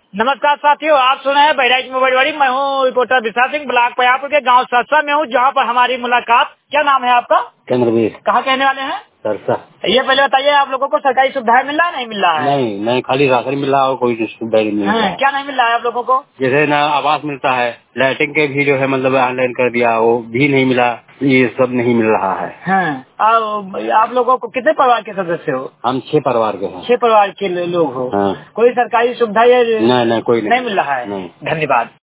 नमस्कार साथियों, आप सुने हैं बहराइच में बड़ी। मैं हूँ रिपोर्टर विशाल सिंह, ब्लॉक पयापुर के गांव सरसा में हूँ, जहाँ पर हमारी मुलाकात। क्या नाम है आपका? चंद्रवीर। कहाँ कहने वाले हैं? सरसा। ये पहले बताइए, आप लोगों को सरकारी सुविधाएं मिल रहा है, नहीं मिल रहा है? नहीं, खाली राशन मिल रहा है और कोई सुविधा नहीं मिल रहा है। क्या नहीं मिल रहा है आप लोगों को? जैसे ना आवास मिलता है, लाइटिंग के भी जो है मतलब ऑनलाइन कर दिया, वो भी नहीं मिला, ये सब नहीं मिल रहा है। आप लोगों को कितने परिवार के सदस्य हो? हम 6 परिवार के हैं। 6 परिवार के लोग हो। हाँ। कोई सरकारी सुविधा नहीं, कोई नहीं मिल रहा है? नहीं। धन्यवाद।